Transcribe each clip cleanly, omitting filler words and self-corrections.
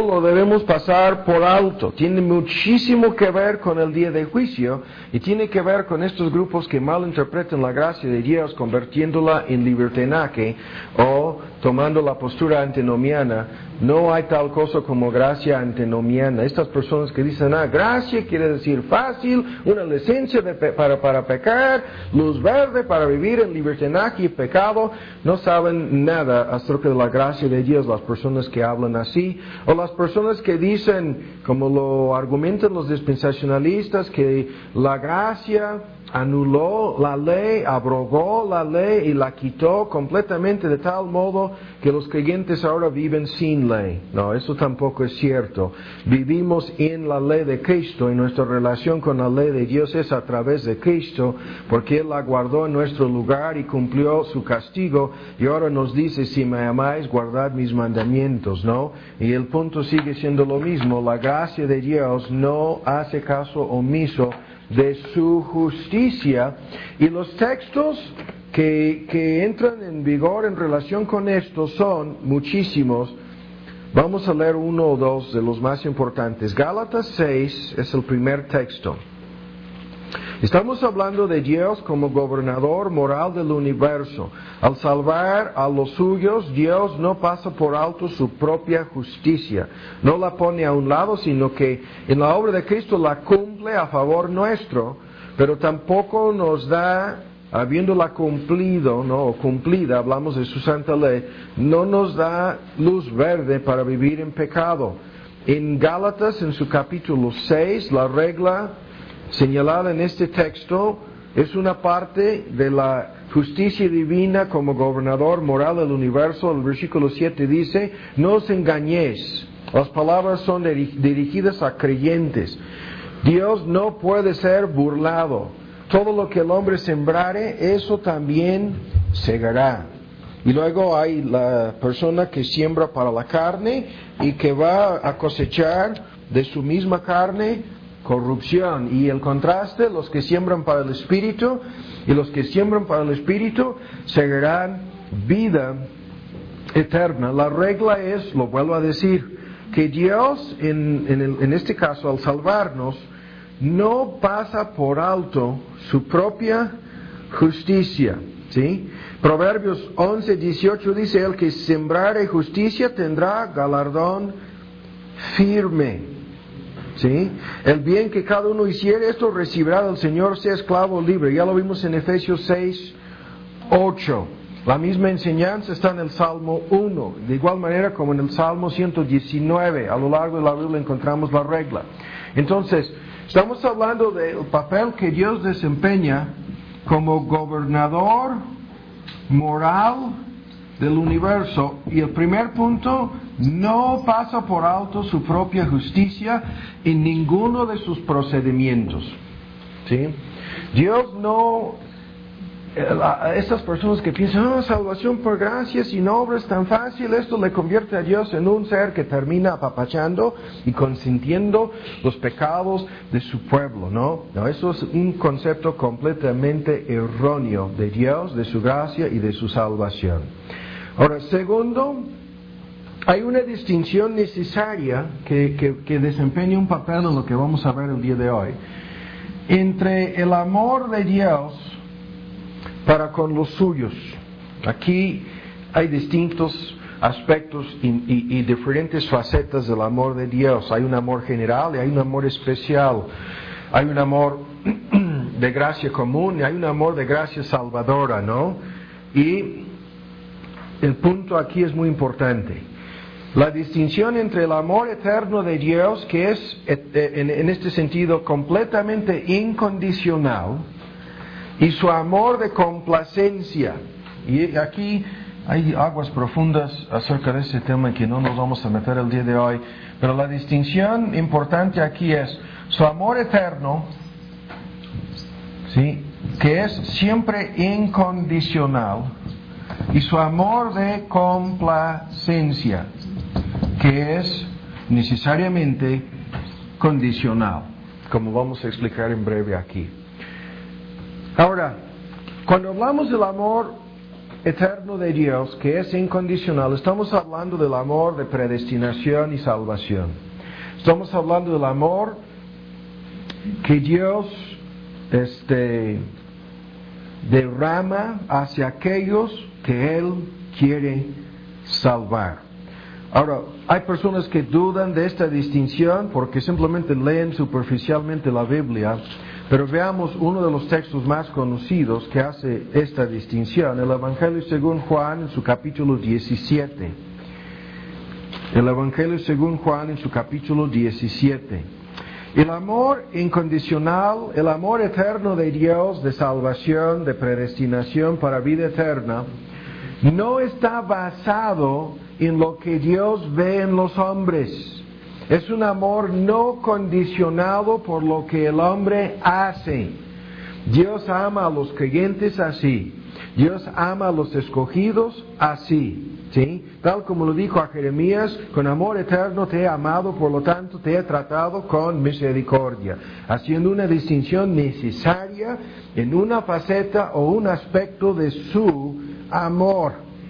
no lo debemos pasar por alto. Tiene muchísimo que ver con el día de juicio y tiene que ver con estos grupos que malinterpretan la gracia de Dios convirtiéndola en libertinaje o tomando la postura antinomiana. No hay tal cosa como gracia antinomiana. Estas personas que dicen, gracia quiere decir fácil, una licencia para pecar, luz verde para vivir en libertinaje y pecado, no saben nada acerca de la gracia de Dios, las personas que hablan así, o las personas que dicen, como lo argumentan los dispensacionalistas, que la gracia anuló la ley, abrogó la ley y la quitó completamente de tal modo que los creyentes ahora viven sin ley. No, eso tampoco es cierto. Vivimos en la ley de Cristo y nuestra relación con la ley de Dios es a través de Cristo, porque Él la guardó en nuestro lugar y cumplió su castigo y ahora nos dice, si me amáis, guardad mis mandamientos, ¿no? Y el punto sigue siendo lo mismo, la gracia de Dios no hace caso omiso de su justicia, y los textos que entran en vigor en relación con esto son muchísimos. Vamos a leer uno o dos de los más importantes. Gálatas 6 es el primer texto. Estamos hablando de Dios como gobernador moral del universo. Al salvar a los suyos, Dios no pasa por alto su propia justicia. No la pone a un lado, sino que en la obra de Cristo la cumple a favor nuestro, pero tampoco nos da, habiéndola cumplido, ¿no? O cumplida, hablamos de su santa ley, no nos da luz verde para vivir en pecado. En Gálatas, en su capítulo 6, la regla señalada en este texto es una parte de la justicia divina como gobernador moral del universo. El versículo 7 dice, no os engañéis. Las palabras son dirigidas a creyentes. Dios no puede ser burlado. Todo lo que el hombre sembrare, eso también segará. Y luego hay la persona que siembra para la carne y que va a cosechar de su misma carne corrupción. Y el contraste, los que siembran para el Espíritu, y los que siembran para el Espíritu segarán vida eterna. La regla es, lo vuelvo a decir, que Dios, en este caso, al salvarnos, no pasa por alto su propia justicia, ¿sí? Proverbios 11:18 dice, el que sembrare justicia tendrá galardón firme. ¿Sí? El bien que cada uno hiciere, esto recibirá del Señor, sea esclavo o libre. Ya lo vimos en Efesios 6:8. La misma enseñanza está en el Salmo 1. De igual manera como en el Salmo 119. A lo largo de la Biblia encontramos la regla. Entonces, estamos hablando del papel que Dios desempeña como gobernador moral del universo. Y el primer punto, no pasa por alto su propia justicia en ninguno de sus procedimientos. ¿Sí? Dios no, estas personas que piensan, salvación por gracia, sin obras, tan fácil, esto le convierte a Dios en un ser que termina apapachando y consintiendo los pecados de su pueblo, ¿no? No, eso es un concepto completamente erróneo de Dios, de su gracia y de su salvación. Ahora, segundo, hay una distinción necesaria que desempeña un papel en lo que vamos a ver el día de hoy, entre el amor de Dios para con los suyos. Aquí hay distintos aspectos y diferentes facetas del amor de Dios. Hay un amor general y hay un amor especial. Hay un amor de gracia común y hay un amor de gracia salvadora, ¿no? Y el punto aquí es muy importante. La distinción entre el amor eterno de Dios, que es en este sentido completamente incondicional, y su amor de complacencia. Y aquí hay aguas profundas acerca de este tema que no nos vamos a meter el día de hoy, pero la distinción importante aquí es su amor eterno, ¿sí?, que es siempre incondicional, y su amor de complacencia, que es necesariamente condicional, como vamos a explicar en breve aquí. Ahora, cuando hablamos del amor eterno de Dios, que es incondicional, estamos hablando del amor de predestinación y salvación. Estamos hablando del amor que Dios derrama hacia aquellos que Él quiere salvar. Ahora, hay personas que dudan de esta distinción porque simplemente leen superficialmente la Biblia, pero veamos uno de los textos más conocidos que hace esta distinción, el Evangelio según Juan en su capítulo 17. El Evangelio según Juan en su capítulo 17. El amor incondicional, el amor eterno de Dios, de salvación, de predestinación para vida eterna, no está basado en lo que Dios ve en los hombres. Es un amor no condicionado por lo que el hombre hace. Dios ama a los creyentes así. Dios ama a los escogidos así. ¿Sí? Tal como lo dijo a Jeremías, con amor eterno te he amado, por lo tanto te he tratado con misericordia, haciendo una distinción necesaria en una faceta o un aspecto de su amor.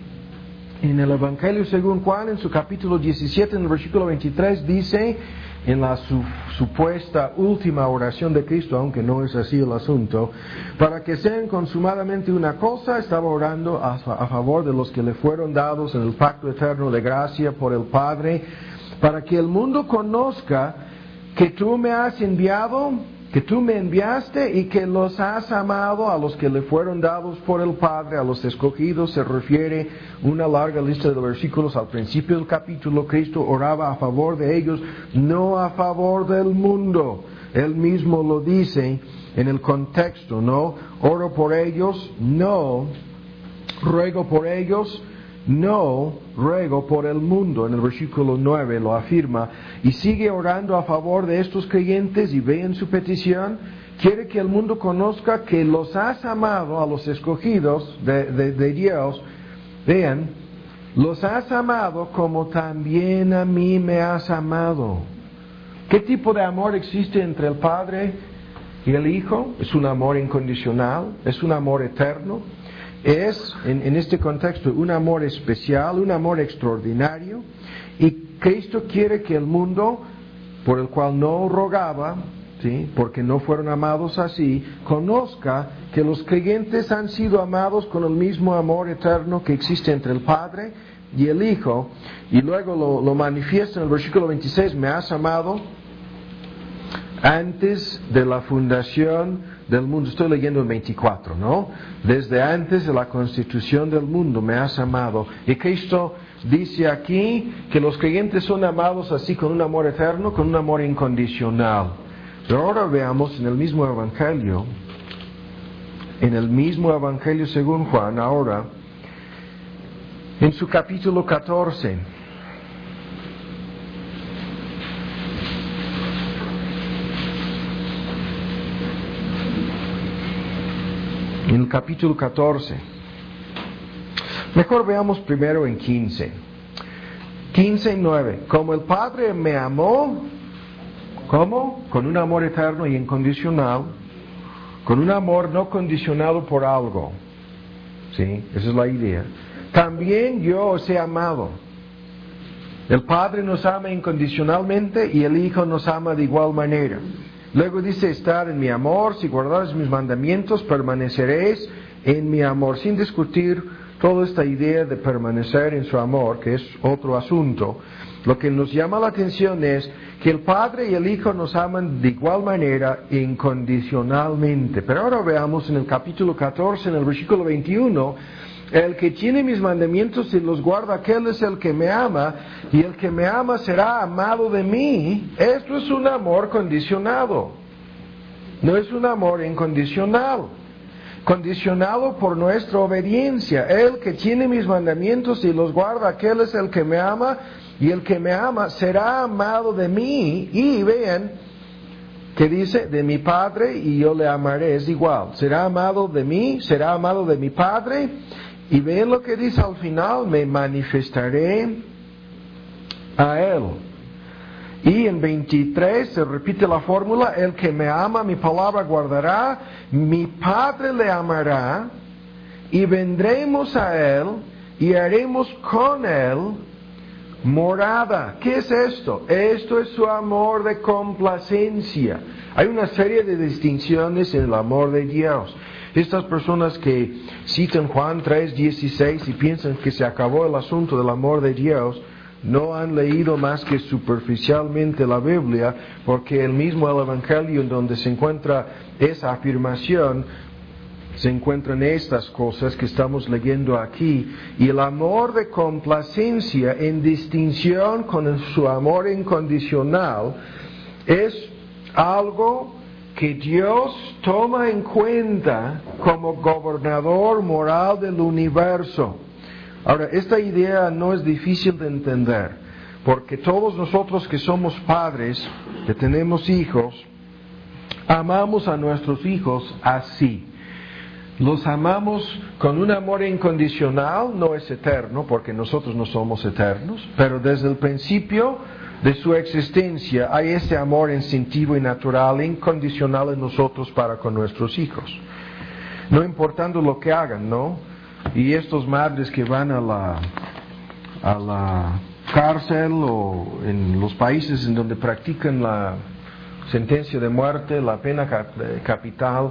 En el Evangelio según Juan, en su capítulo 17, en el versículo 23, dice, en la supuesta última oración de Cristo, aunque no es así el asunto, para que sean consumadamente una cosa, estaba orando a favor de los que le fueron dados en el pacto eterno de gracia por el Padre, para que el mundo conozca que tú me has enviado, que tú me enviaste y que los has amado a los que le fueron dados por el Padre, a los escogidos. Se refiere una larga lista de versículos al principio del capítulo. Cristo oraba a favor de ellos, no a favor del mundo. Él mismo lo dice en el contexto, ¿no? Oro por ellos, no ruego por ellos, no ruego por el mundo. En el versículo 9 lo afirma. Y sigue orando a favor de estos creyentes y ve en su petición. Quiere que el mundo conozca que los has amado a los escogidos de Dios. Vean, los has amado como también a mí me has amado. ¿Qué tipo de amor existe entre el Padre y el Hijo? Es un amor incondicional, es un amor eterno. Es, en este contexto, un amor especial, un amor extraordinario, y Cristo quiere que el mundo, por el cual no rogaba, ¿sí?, porque no fueron amados así, conozca que los creyentes han sido amados con el mismo amor eterno que existe entre el Padre y el Hijo, y luego lo manifiesta en el versículo 26, me has amado antes de la fundación del mundo. Estoy leyendo el 24, ¿no? Desde antes de la constitución del mundo me has amado. Y Cristo dice aquí que los creyentes son amados así, con un amor eterno, con un amor incondicional. Pero ahora veamos en el mismo Evangelio según Juan, ahora, en su capítulo 14. En el capítulo 14. Mejor veamos primero en 15. 15 y 9. Como el Padre me amó, ¿cómo? Con un amor eterno y incondicional, con un amor no condicionado por algo. ¿Sí? Esa es la idea. También yo os he amado. El Padre nos ama incondicionalmente y el Hijo nos ama de igual manera. Luego dice, estar en mi amor, si guardares mis mandamientos, permaneceréis en mi amor. Sin discutir toda esta idea de permanecer en su amor, que es otro asunto, lo que nos llama la atención es que el Padre y el Hijo nos aman de igual manera, incondicionalmente. Pero ahora veamos en el capítulo 14, en el versículo 21, el que tiene mis mandamientos y los guarda, aquel es el que me ama, y el que me ama será amado de mí. Esto es un amor condicionado, no es un amor incondicional, condicionado por nuestra obediencia. El que tiene mis mandamientos y los guarda, aquel es el que me ama, y el que me ama será amado de mí. Y vean que dice, de mi Padre y yo le amaré, es igual, será amado de mí, será amado de mi Padre. Y vean lo que dice al final, me manifestaré a Él. Y en 23 se repite la fórmula, el que me ama, mi palabra guardará, mi Padre le amará, y vendremos a Él y haremos con Él morada. ¿Qué es esto? Esto es su amor de complacencia. Hay una serie de distinciones en el amor de Dios. Estas personas que citan Juan 3:16 y piensan que se acabó el asunto del amor de Dios, no han leído más que superficialmente la Biblia, porque el mismo Evangelio en donde se encuentra esa afirmación, se encuentran estas cosas que estamos leyendo aquí. Y el amor de complacencia, en distinción con su amor incondicional, es algo que Dios toma en cuenta como gobernador moral del universo. Ahora, esta idea no es difícil de entender, porque todos nosotros que somos padres, que tenemos hijos, amamos a nuestros hijos así. Los amamos con un amor incondicional, no es eterno, porque nosotros no somos eternos, pero desde el principio de su existencia hay ese amor instintivo y natural, incondicional en nosotros para con nuestros hijos. No importando lo que hagan, ¿no? Y estos madres que van a la cárcel o en los países en donde practican la sentencia de muerte, la pena capital,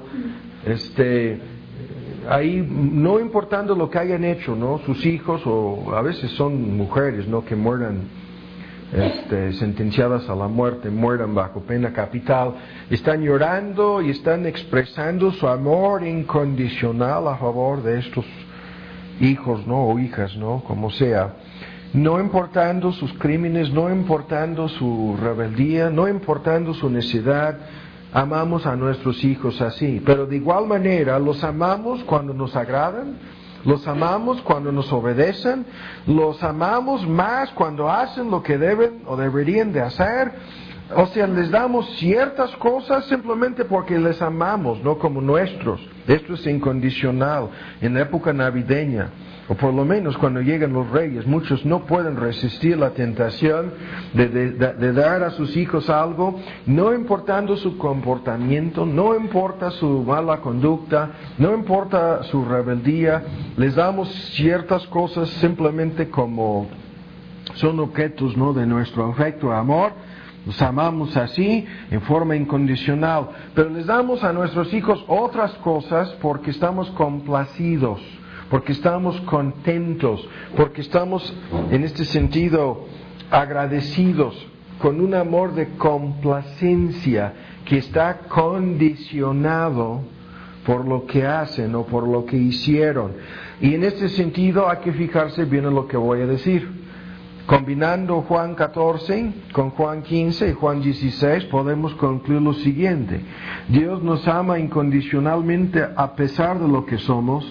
ahí no importando lo que hayan hecho, ¿no? Sus hijos, o a veces son mujeres, ¿no? Que mueran sentenciadas a la muerte, mueran bajo pena capital, están llorando y están expresando su amor incondicional a favor de estos hijos, ¿no? O hijas, ¿no? Como sea. No importando sus crímenes, no importando su rebeldía, no importando su necedad, amamos a nuestros hijos así. Pero de igual manera los amamos cuando nos agradan, los amamos cuando nos obedecen, los amamos más cuando hacen lo que deben o deberían de hacer. O sea, les damos ciertas cosas simplemente porque les amamos, no como nuestros. Esto es incondicional. En la época navideña, o por lo menos cuando llegan los reyes, muchos no pueden resistir la tentación de dar a sus hijos algo, no importando su comportamiento, no importa su mala conducta, no importa su rebeldía, les damos ciertas cosas simplemente como son objetos, ¿no? De nuestro afecto, amor. Los amamos así, en forma incondicional, pero les damos a nuestros hijos otras cosas porque estamos complacidos, porque estamos contentos, porque estamos en este sentido agradecidos, con un amor de complacencia que está condicionado por lo que hacen o por lo que hicieron. Y en este sentido hay que fijarse bien en lo que voy a decir. Combinando Juan 14 con Juan 15 y Juan 16 podemos concluir lo siguiente: Dios nos ama incondicionalmente a pesar de lo que somos,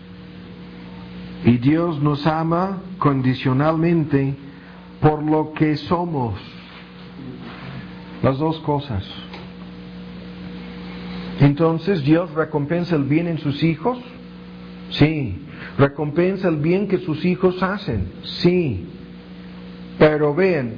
y Dios nos ama condicionalmente por lo que somos. Las dos cosas. Entonces, ¿Dios recompensa el bien en sus hijos? Sí. ¿Recompensa el bien que sus hijos hacen? Sí. Pero vean,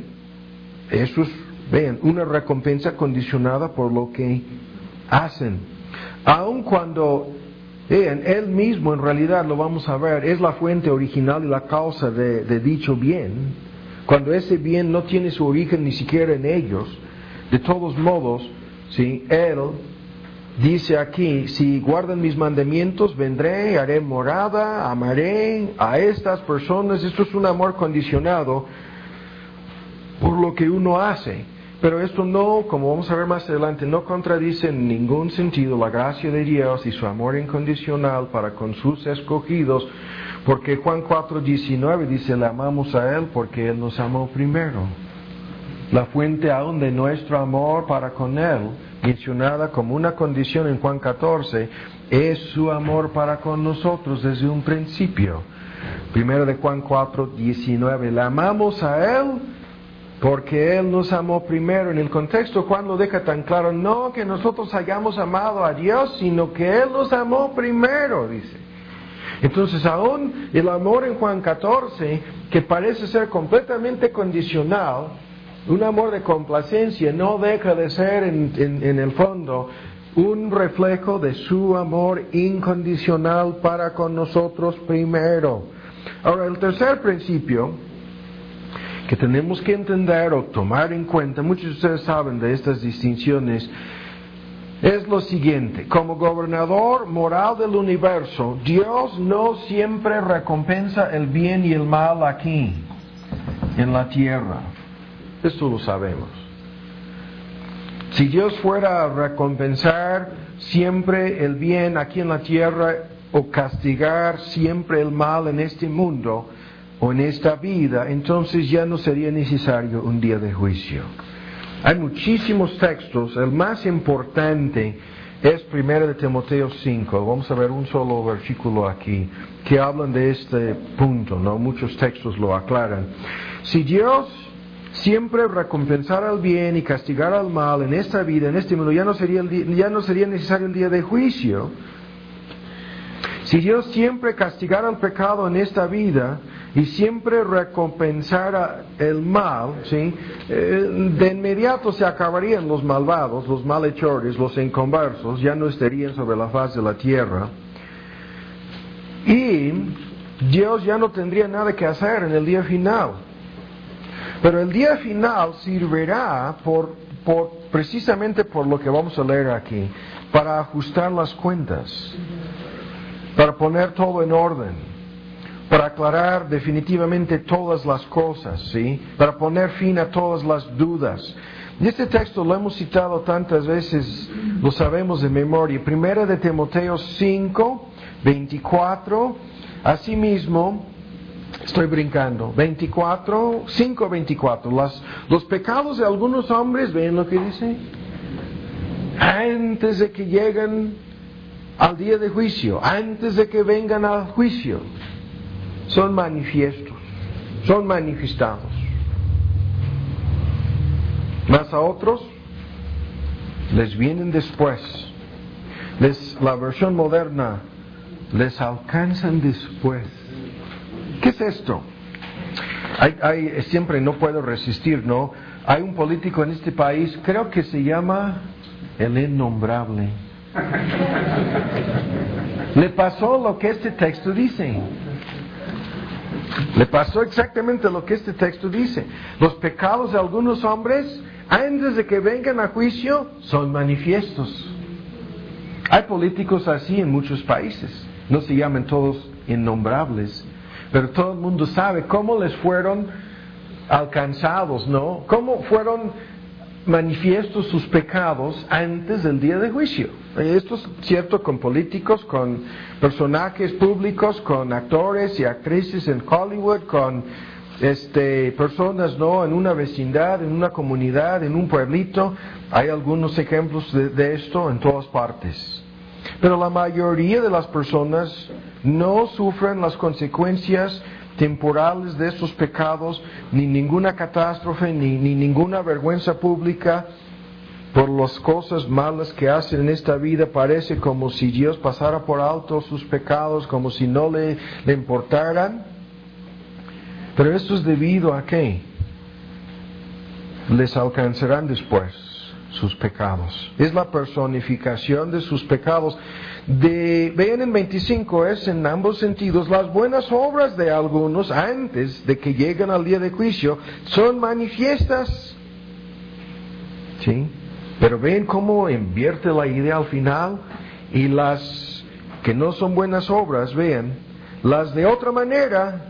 una recompensa condicionada por lo que hacen. Aun cuando, vean, Él mismo en realidad, lo vamos a ver, es la fuente original y la causa de dicho bien, cuando ese bien no tiene su origen ni siquiera en ellos, de todos modos, ¿sí? Él dice aquí: si guardan mis mandamientos, vendré, haré morada, amaré a estas personas. Esto es un amor condicionado por lo que uno hace. Pero esto no, como vamos a ver más adelante, no contradice en ningún sentido la gracia de Dios y su amor incondicional para con sus escogidos, porque Juan 4:19 dice: le amamos a Él porque Él nos amó primero. La fuente aún de nuestro amor para con Él, mencionada como una condición en Juan 14, es su amor para con nosotros desde un principio. Primero de Juan 4:19, le amamos a Él porque Él nos amó primero. En el contexto Juan lo deja tan claro: no que nosotros hayamos amado a Dios, sino que Él nos amó primero, dice. Entonces aún el amor en Juan 14, que parece ser completamente condicional, un amor de complacencia, no deja de ser en el fondo un reflejo de su amor incondicional para con nosotros primero. Ahora, el tercer principio que tenemos que entender o tomar en cuenta, muchos de ustedes saben de estas distinciones, es lo siguiente: como gobernador moral del universo, Dios no siempre recompensa el bien y el mal aquí, en la tierra. Esto lo sabemos. Si Dios fuera a recompensar siempre el bien aquí en la tierra o castigar siempre el mal en este mundo o en esta vida, entonces ya no sería necesario un día de juicio. Hay muchísimos textos, el más importante es 1 Timoteo 5, vamos a ver un solo versículo aquí, que hablan de este punto, ¿no? Muchos textos lo aclaran. Si Dios siempre recompensara el bien y castigara el mal en esta vida, en este mundo, ya no sería necesario el día de juicio. Si Dios siempre castigara el pecado en esta vida y siempre recompensara el mal, ¿sí? De inmediato se acabarían los malvados, los malhechores, los inconversos, ya no estarían sobre la faz de la tierra. Y Dios ya no tendría nada que hacer en el día final. Pero el día final servirá precisamente por lo que vamos a leer aquí, para ajustar las cuentas, para poner todo en orden, para aclarar definitivamente todas las cosas, ¿sí? Para poner fin a todas las dudas. Y este texto lo hemos citado tantas veces, lo sabemos de memoria. 1 Timoteo 5, 24, asimismo, estoy brincando, 5:24, los pecados de algunos hombres, ¿ven lo que dice? Antes de que lleguen al día de juicio, antes de que vengan al juicio, son manifiestos, son manifestados. Mas a otros les vienen después. La versión moderna, les alcanzan después. ¿Qué es esto? Siempre no puedo resistir, ¿no? Hay un político en este país, creo que se llama el innombrable. Le pasó lo que este texto dice. Le pasó exactamente lo que este texto dice. Los pecados de algunos hombres, antes de que vengan a juicio, son manifiestos. Hay políticos así en muchos países. No se llaman todos innombrables, pero todo el mundo sabe cómo les fueron alcanzados, ¿no? Cómo fueron manifiestos sus pecados antes del día de juicio. Esto es cierto con políticos, con personajes públicos, con actores y actrices en Hollywood, con personas, ¿no? En una vecindad, en una comunidad, en un pueblito. Hay algunos ejemplos de esto en todas partes. Pero la mayoría de las personas no sufren las consecuencias temporales de estos pecados, ni ninguna catástrofe, ni ninguna vergüenza pública por las cosas malas que hacen en esta vida. Parece como si Dios pasara por alto sus pecados, como si no le importaran. Pero esto es debido a que les alcanzarán después sus pecados. Es la personificación de sus pecados. Vean en 25, es en ambos sentidos. Las buenas obras de algunos antes de que lleguen al día de juicio son manifiestas. ¿Sí? Pero ven cómo invierte la idea al final. Y las que no son buenas obras, vean, las de otra manera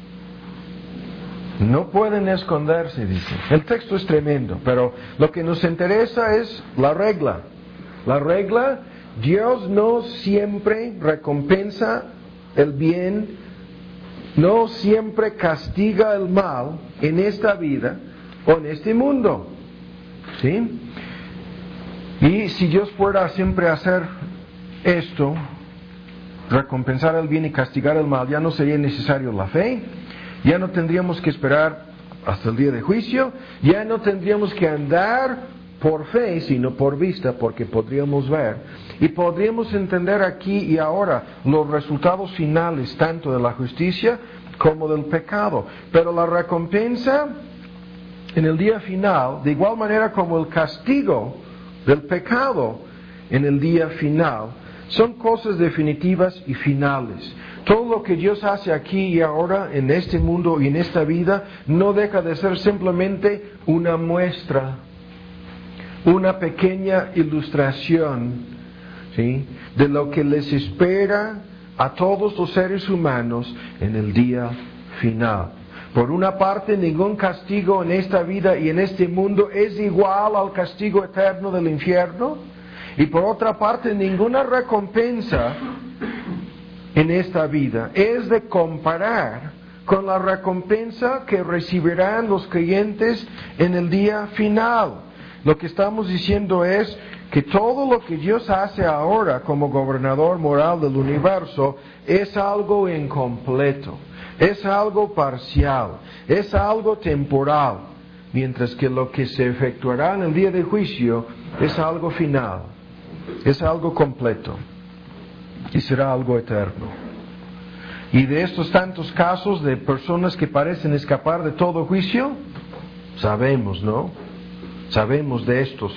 no pueden esconderse, dice. El texto es tremendo, pero lo que nos interesa es la regla. La regla: Dios no siempre recompensa el bien, no siempre castiga el mal en esta vida o en este mundo. ¿Sí? Y si Dios fuera siempre a hacer esto, recompensar el bien y castigar el mal, ya no sería necesario la fe, ya no tendríamos que esperar hasta el día de juicio, ya no tendríamos que andar por fe, sino por vista, porque podríamos ver y podríamos entender aquí y ahora los resultados finales tanto de la justicia como del pecado. Pero la recompensa en el día final, de igual manera como el castigo del pecado, en el día final son cosas definitivas y finales. Todo lo que Dios hace aquí y ahora en este mundo y en esta vida no deja de ser simplemente una muestra, una pequeña ilustración, ¿sí?, de lo que les espera a todos los seres humanos en el día final. Por una parte, ningún castigo en esta vida y en este mundo es igual al castigo eterno del infierno. Y por otra parte, ninguna recompensa en esta vida es de comparar con la recompensa que recibirán los creyentes en el día final. Lo que estamos diciendo es que todo lo que Dios hace ahora como gobernador moral del universo es algo incompleto, es algo parcial, es algo temporal, mientras que lo que se efectuará en el día de juicio es algo final, es algo completo y será algo eterno. Y de estos tantos casos de personas que parecen escapar de todo juicio, sabemos, ¿no? Sabemos de estos.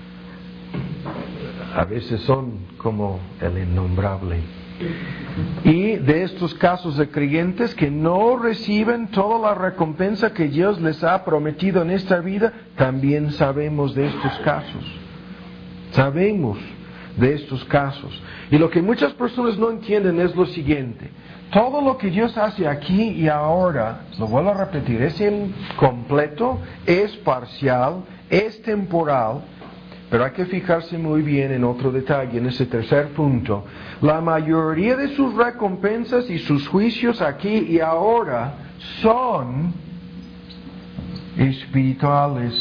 A veces son como el innombrable. Y de estos casos de creyentes que no reciben toda la recompensa que Dios les ha prometido en esta vida, también sabemos de estos casos. Sabemos de estos casos. Y lo que muchas personas no entienden es lo siguiente: todo lo que Dios hace aquí y ahora, lo vuelvo a repetir, es incompleto, es parcial, es temporal. Pero hay que fijarse muy bien en otro detalle, en ese tercer punto. La mayoría de sus recompensas y sus juicios aquí y ahora son espirituales.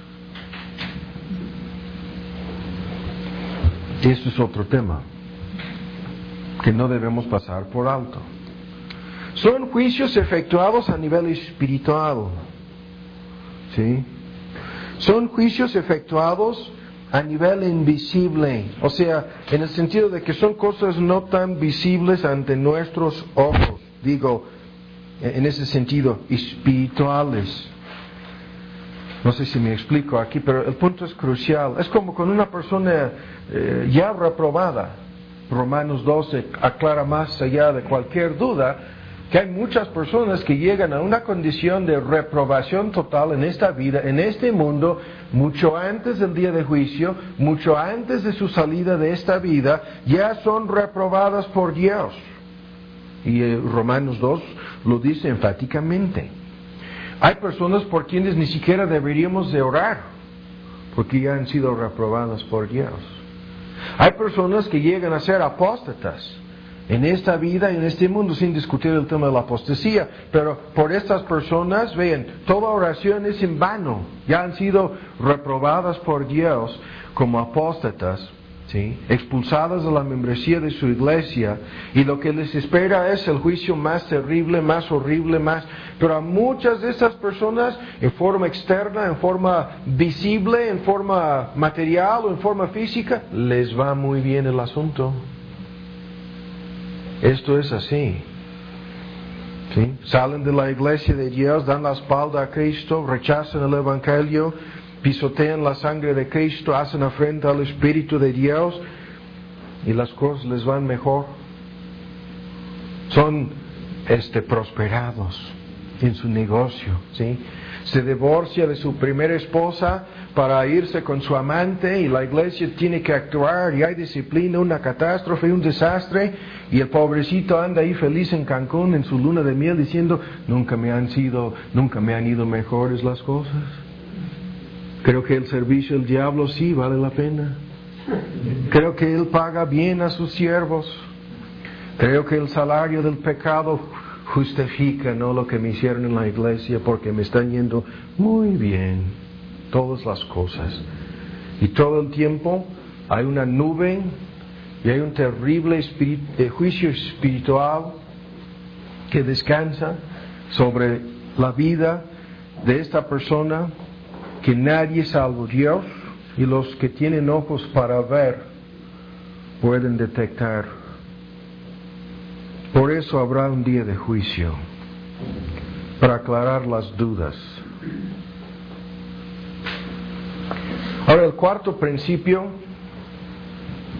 Eso es otro tema que no debemos pasar por alto. Son juicios efectuados a nivel espiritual, ¿sí? Son juicios efectuados a nivel invisible, o sea, en el sentido de que son cosas no tan visibles ante nuestros ojos, digo, en ese sentido, espirituales. No sé si me explico aquí, pero el punto es crucial. Es como con una persona ya reprobada. Romanos 12 aclara más allá de cualquier duda que hay muchas personas que llegan a una condición de reprobación total en esta vida, en este mundo, mucho antes del día de juicio, mucho antes de su salida de esta vida, ya son reprobadas por Dios. Y Romanos 2 lo dice enfáticamente. Hay personas por quienes ni siquiera deberíamos de orar, porque ya han sido reprobadas por Dios. Hay personas que llegan a ser apóstatas en esta vida y en este mundo, sin discutir el tema de la apostasía, pero por estas personas, vean, toda oración es en vano, ya han sido reprobadas por Dios como apóstatas, ¿sí?, expulsadas de la membresía de su iglesia, y lo que les espera es el juicio más terrible, más horrible, pero a muchas de estas personas, en forma externa, en forma visible, en forma material o en forma física, les va muy bien el asunto. Esto es así, ¿sí? Salen de la iglesia de Dios, dan la espalda a Cristo, rechazan el Evangelio, pisotean la sangre de Cristo, hacen afrenta al Espíritu de Dios y las cosas les van mejor. Son prosperados en su negocio, ¿sí? Se divorcia de su primera esposa para irse con su amante y la iglesia tiene que actuar y hay disciplina, una catástrofe, un desastre, y el pobrecito anda ahí feliz en Cancún en su luna de miel diciendo: nunca me han ido mejores las cosas. Creo que el servicio del diablo sí vale la pena. Creo que él paga bien a sus siervos. Creo que el salario del pecado justifica, ¿no?, lo que me hicieron en la iglesia, porque me están yendo muy bien todas las cosas. Y todo el tiempo hay una nube y hay un terrible juicio espiritual que descansa sobre la vida de esta persona, que nadie salvo Dios y los que tienen ojos para ver pueden detectar. Por eso habrá un día de juicio, para aclarar las dudas. Ahora, el cuarto principio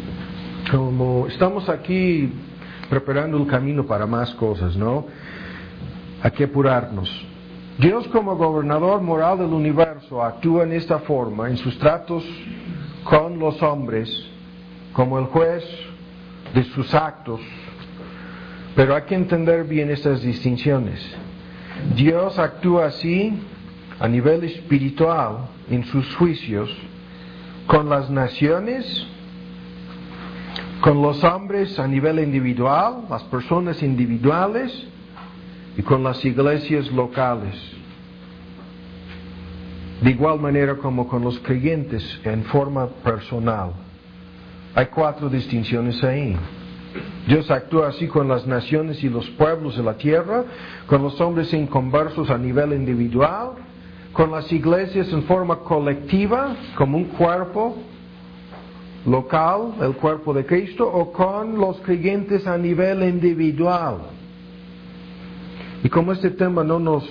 como estamos aquí preparando el camino para más cosas, ¿no? Hay que apurarnos. Dios como gobernador moral del universo actúa en esta forma en sus tratos con los hombres, como el juez de sus actos. Pero hay que entender bien estas distinciones. Dios actúa así a nivel espiritual en sus juicios con las naciones, con los hombres a nivel individual, las personas individuales, y con las iglesias locales. De igual manera como con los creyentes en forma personal. Hay 4 distinciones ahí. Dios actúa así con las naciones y los pueblos de la tierra, con los hombres inconversos a nivel individual, con las iglesias en forma colectiva, como un cuerpo local, el cuerpo de Cristo, o con los creyentes a nivel individual. Y como este tema no nos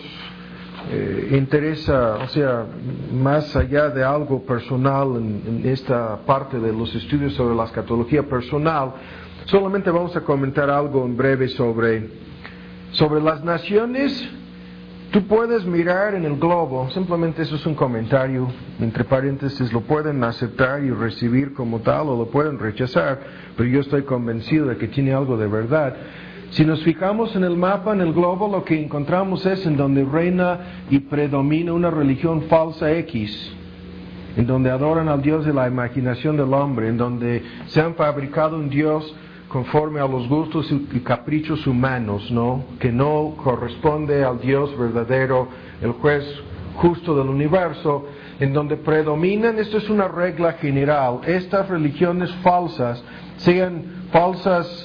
interesa, o sea, más allá de algo personal en esta parte de los estudios sobre la escatología personal, solamente vamos a comentar algo en breve sobre las naciones. Tú puedes mirar en el globo, simplemente eso es un comentario, entre paréntesis, lo pueden aceptar y recibir como tal o lo pueden rechazar, pero yo estoy convencido de que tiene algo de verdad. Si nos fijamos en el mapa, en el globo, lo que encontramos es en donde reina y predomina una religión falsa X, en donde adoran al Dios de la imaginación del hombre, en donde se han fabricado un Dios conforme a los gustos y caprichos humanos, ¿no? Que no corresponde al Dios verdadero, el juez justo del universo, en donde predominan, esto es una regla general, estas religiones falsas, sean falsas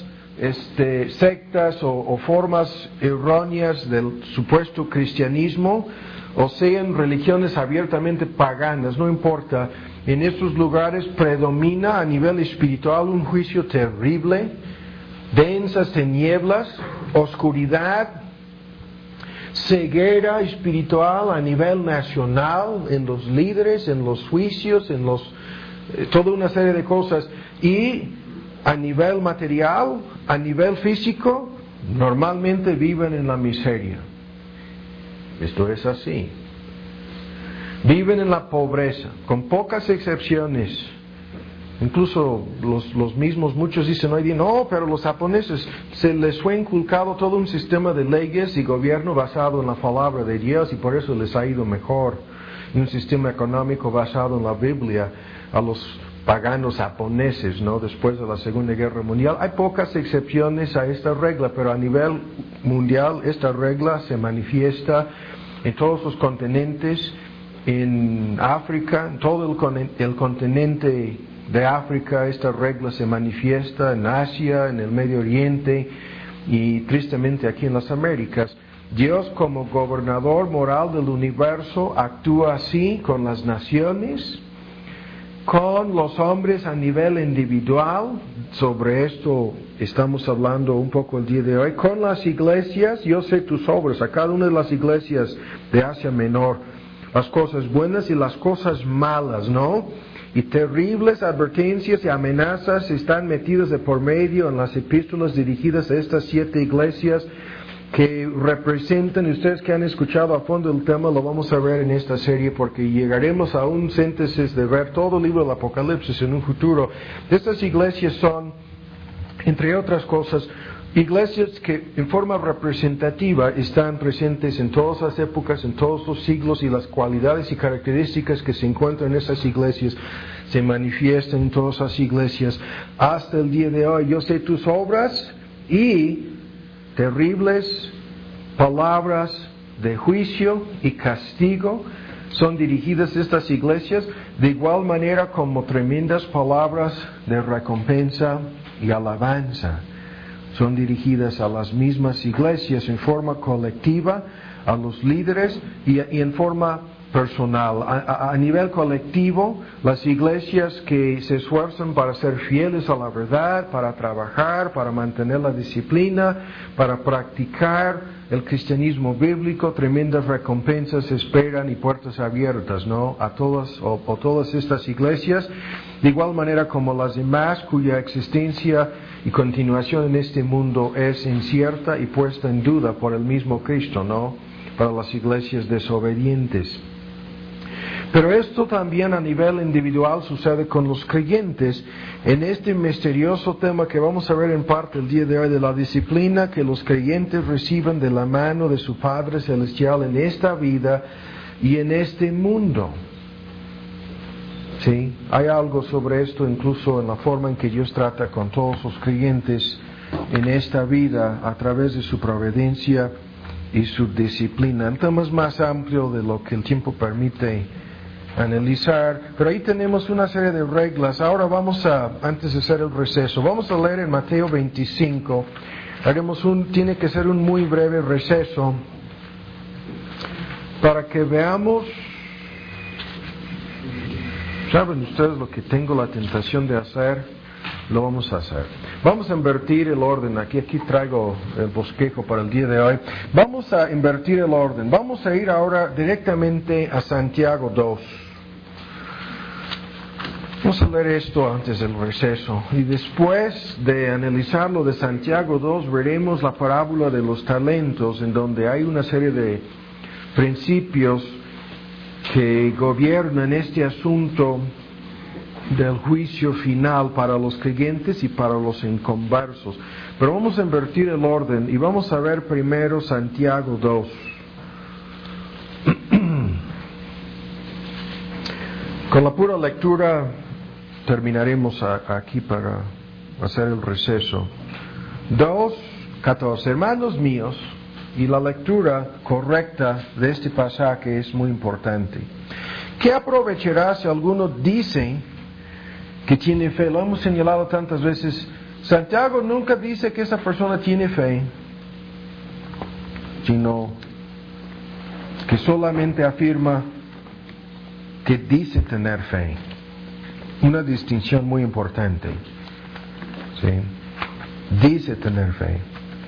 sectas o formas erróneas del supuesto cristianismo, o sean religiones abiertamente paganas, no importa. En estos lugares predomina a nivel espiritual un juicio terrible, densas tinieblas, oscuridad, ceguera espiritual a nivel nacional, en los líderes, en los juicios, toda una serie de cosas. Y a nivel material, a nivel físico, normalmente viven en la miseria. Esto es así. Viven en la pobreza, con pocas excepciones. Incluso los mismos, muchos dicen hoy día, no, pero los japoneses se les fue inculcado todo un sistema de leyes y gobierno basado en la palabra de Dios y por eso les ha ido mejor. Y un sistema económico basado en la Biblia a los paganos japoneses, ¿no? Después de la Segunda Guerra Mundial. Hay pocas excepciones a esta regla, pero a nivel mundial esta regla se manifiesta en todos los continentes, en África, en todo el continente de África esta regla se manifiesta, en Asia, en el Medio Oriente y tristemente aquí en las Américas. Dios como gobernador moral del universo actúa así con las naciones, con los hombres a nivel individual. Sobre esto estamos hablando un poco el día de hoy. Con las iglesias, yo sé tus obras, a cada una de las iglesias de Asia Menor, las cosas buenas y las cosas malas, ¿no? Y terribles advertencias y amenazas están metidas de por medio en las epístolas dirigidas a estas 7 iglesias que representan, ustedes que han escuchado a fondo el tema, lo vamos a ver en esta serie porque llegaremos a un síntesis de ver todo el libro del Apocalipsis en un futuro. Estas iglesias son, entre otras cosas, iglesias que en forma representativa están presentes en todas las épocas, en todos los siglos, y las cualidades y características que se encuentran en esas iglesias se manifiestan en todas las iglesias hasta el día de hoy. Yo sé tus obras y terribles palabras de juicio y castigo son dirigidas a estas iglesias, de igual manera como tremendas palabras de recompensa y alabanza son dirigidas a las mismas iglesias en forma colectiva, a los líderes y en forma personal. A nivel colectivo, las iglesias que se esfuerzan para ser fieles a la verdad, para trabajar, para mantener la disciplina, para practicar el cristianismo bíblico, tremendas recompensas esperan y puertas abiertas, ¿no? A todas estas iglesias, de igual manera como las demás cuya existencia y continuación en este mundo es incierta y puesta en duda por el mismo Cristo, ¿no? Para las iglesias desobedientes. Pero esto también a nivel individual sucede con los creyentes en este misterioso tema que vamos a ver en parte el día de hoy, de la disciplina que los creyentes reciben de la mano de su Padre Celestial en esta vida y en este mundo. ¿Sí? Hay algo sobre esto incluso en la forma en que Dios trata con todos los creyentes en esta vida a través de su providencia y su disciplina. El tema es más amplio de lo que el tiempo permite analizar, pero ahí tenemos una serie de reglas. Ahora antes de hacer el receso, vamos a leer en Mateo 25. Tiene que ser un muy breve receso para que veamos. ¿Saben ustedes lo que tengo la tentación de hacer? Lo vamos a hacer. Vamos a invertir el orden. Aquí traigo el bosquejo para el día de hoy. Vamos a invertir el orden. Vamos a ir ahora directamente a Santiago 2. Vamos a leer esto antes del receso. Y después de analizar lo de Santiago 2, veremos la parábola de los talentos, en donde hay una serie de principios que gobiernan este asunto del juicio final para los creyentes y para los inconversos. Pero vamos a invertir el orden y vamos a ver primero Santiago 2. Con la pura lectura terminaremos aquí para hacer el receso. 2:14. Hermanos míos, y la lectura correcta de este pasaje es muy importante. ¿Qué aprovechará si alguno dice que tiene fe? Lo hemos señalado tantas veces. Santiago nunca dice que esa persona tiene fe, sino que solamente afirma que dice tener fe. Una distinción muy importante. ¿Sí? Dice tener fe.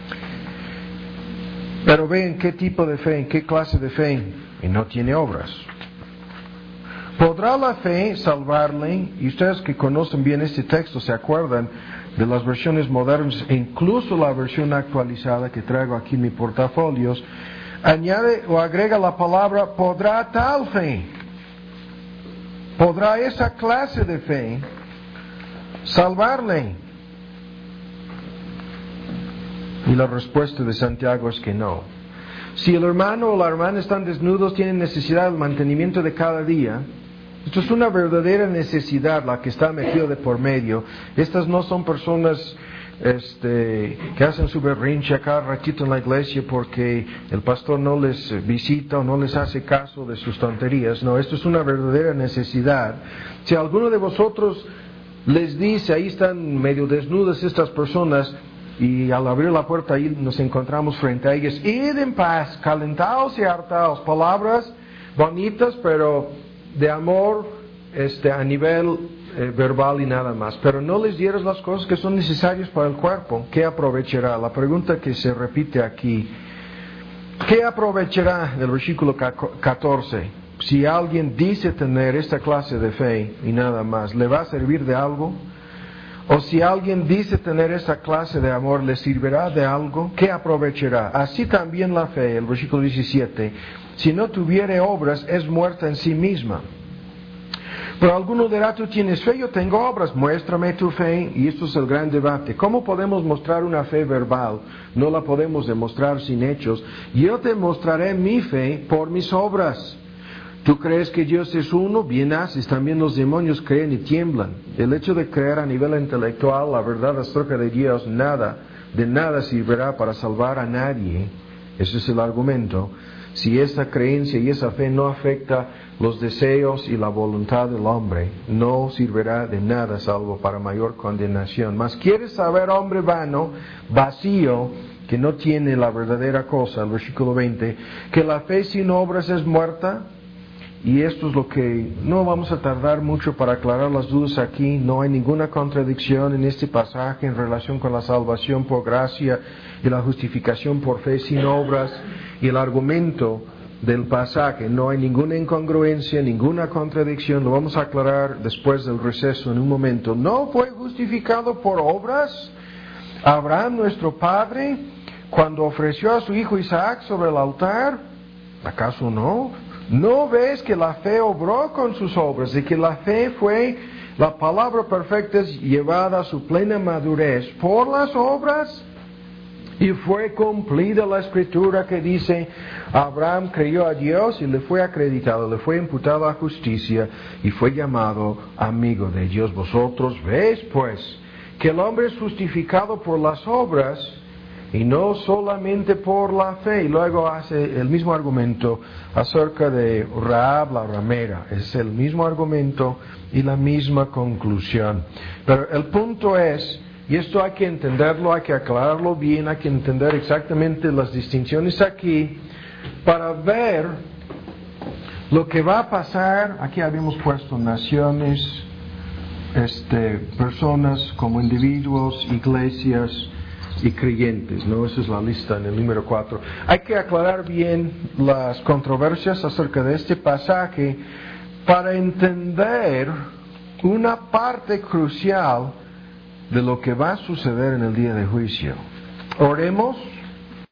Pero ven qué tipo de fe, qué clase de fe, y no tiene obras. ¿Podrá la fe salvarle? Y ustedes que conocen bien este texto se acuerdan de las versiones modernas, e incluso la versión actualizada que traigo aquí en mi portafolios, añade o agrega la palabra podrá tal fe. ¿Podrá esa clase de fe salvarle? Y la respuesta de Santiago es que no. Si el hermano o la hermana están desnudos, tienen necesidad del mantenimiento de cada día. Esto es una verdadera necesidad la que está metida de por medio. Estas no son personas que hacen su berrinche cada ratito en la iglesia porque el pastor no les visita o no les hace caso de sus tonterías. No, esto es una verdadera necesidad. Si alguno de vosotros les dice, ahí están medio desnudas estas personas, y al abrir la puerta ahí nos encontramos frente a ellas, id en paz, calentaos y hartaos, palabras bonitas pero de amor a nivel verbal y nada más, pero no les dieras las cosas que son necesarias para el cuerpo, ¿qué aprovechará? La pregunta que se repite aquí, ¿qué aprovechará? Del versículo 14, si alguien dice tener esta clase de fe y nada más, ¿le va a servir de algo? O si alguien dice tener esa clase de amor, ¿le servirá de algo? ¿Qué aprovechará? Así también la fe, el versículo 17, si no tuviere obras, es muerta en sí misma. Pero alguno dirá, tú tienes fe, yo tengo obras, muéstrame tu fe. Y esto es el gran debate. ¿Cómo podemos mostrar una fe verbal? No la podemos demostrar sin hechos. Yo te mostraré mi fe por mis obras. ¿Tú crees que Dios es uno? Bien haces. También los demonios creen y tiemblan. El hecho de creer a nivel intelectual la verdad acerca de Dios, de nada servirá para salvar a nadie. Ese es el argumento. Si esa creencia y esa fe no afecta los deseos y la voluntad del hombre, no servirá de nada salvo para mayor condenación. Mas quieres saber, hombre vano, vacío, que no tiene la verdadera cosa, el versículo 20, que la fe sin obras es muerta. y esto es lo que no vamos a tardar mucho para aclarar las dudas aquí. No hay ninguna contradicción en este pasaje en relación con la salvación por gracia y la justificación por fe sin obras, y el argumento del pasaje. No hay ninguna incongruencia, ninguna contradicción. Lo vamos a aclarar después del receso en un momento. ¿No fue justificado por obras Abraham, nuestro padre, cuando ofreció a su hijo Isaac sobre el altar? ¿Acaso no? ¿No ves que la fe obró con sus obras, y que la fe fue, la palabra perfecta llevada a su plena madurez por las obras? Y fue cumplida la escritura que dice, Abraham creyó a Dios y le fue acreditado, le fue imputado a justicia y fue llamado amigo de Dios. Vosotros veis pues que el hombre es justificado por las obras y no solamente por la fe. Y luego hace el mismo argumento acerca de Rahab la ramera. Es el mismo argumento y la misma conclusión. Pero el punto es, y esto hay que entenderlo, hay que aclararlo bien, hay que entender exactamente las distinciones aquí para ver lo que va a pasar. Aquí habíamos puesto naciones, personas como individuos, iglesias y creyentes, ¿no? Esa es la lista en el número 4. Hay que aclarar bien las controversias acerca de este pasaje para entender una parte crucial de lo que va a suceder en el día de juicio. Oremos.